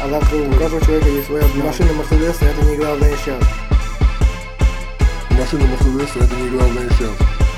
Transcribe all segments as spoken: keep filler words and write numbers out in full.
а завтра у каждого человека есть свой обман. Машина Мерседеса — это не главное сейчас. Машина Мерседеса — это не главное сейчас.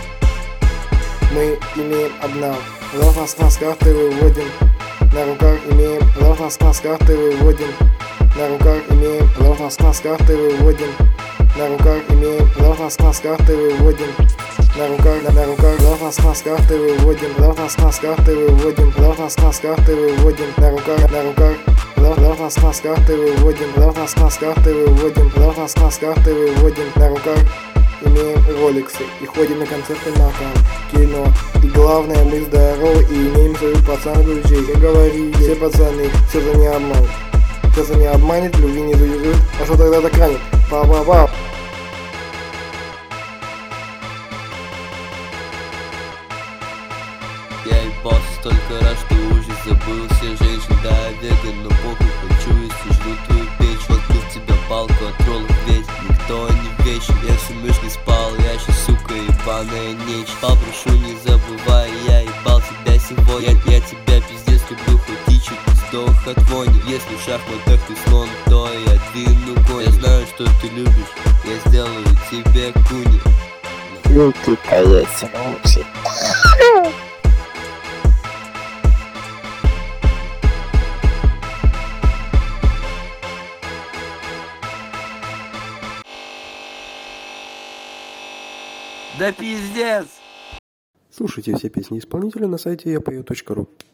Мы имеем обнал. Лотос нас карты выводим. На руках имеем. Лотос нас карты выводим. На руках имеем. Лотос нас карты выводим. На руках имеем. Лотос нас карты выводим. На руках, на, на руках, лотос нас карты выводим. Лотос нас карты выводим. Лотос нас карты выводим. На руках, на руках. Лотос нас карты выводим. Лотос нас карты выводим. Лотос нас карты выводим. На руках имеем роликсы и ходим на концерты на кино. И главное, мы здоровы и имеем свою пацанку друзей. Как говорили все пацаны, все за не обманет. Все за не обманет, любви не завезут. А что тогда так ранит? Па-па-па. Я ебался столько раз, что уже забыл все женщин. Да, я веган, но похуй, хочу, если жру твою печь. Воткнул в тебя палку от роллов, ведь никто не вечен. Я всю ночь не спал, я щас, сука, ебаная нечь. Попрошу, не забывай, я ебал тебя сегодня. Я, я тебя пиздец люблю, хоть и чуть сдох от вони. Если в шахматах ты слон, то я двину конь. Я знаю, что ты любишь, я сделаю тебе куни. Ну ты конечно лучше. Да пиздец! Слушайте все песни исполнителя на сайте я пою точка ру.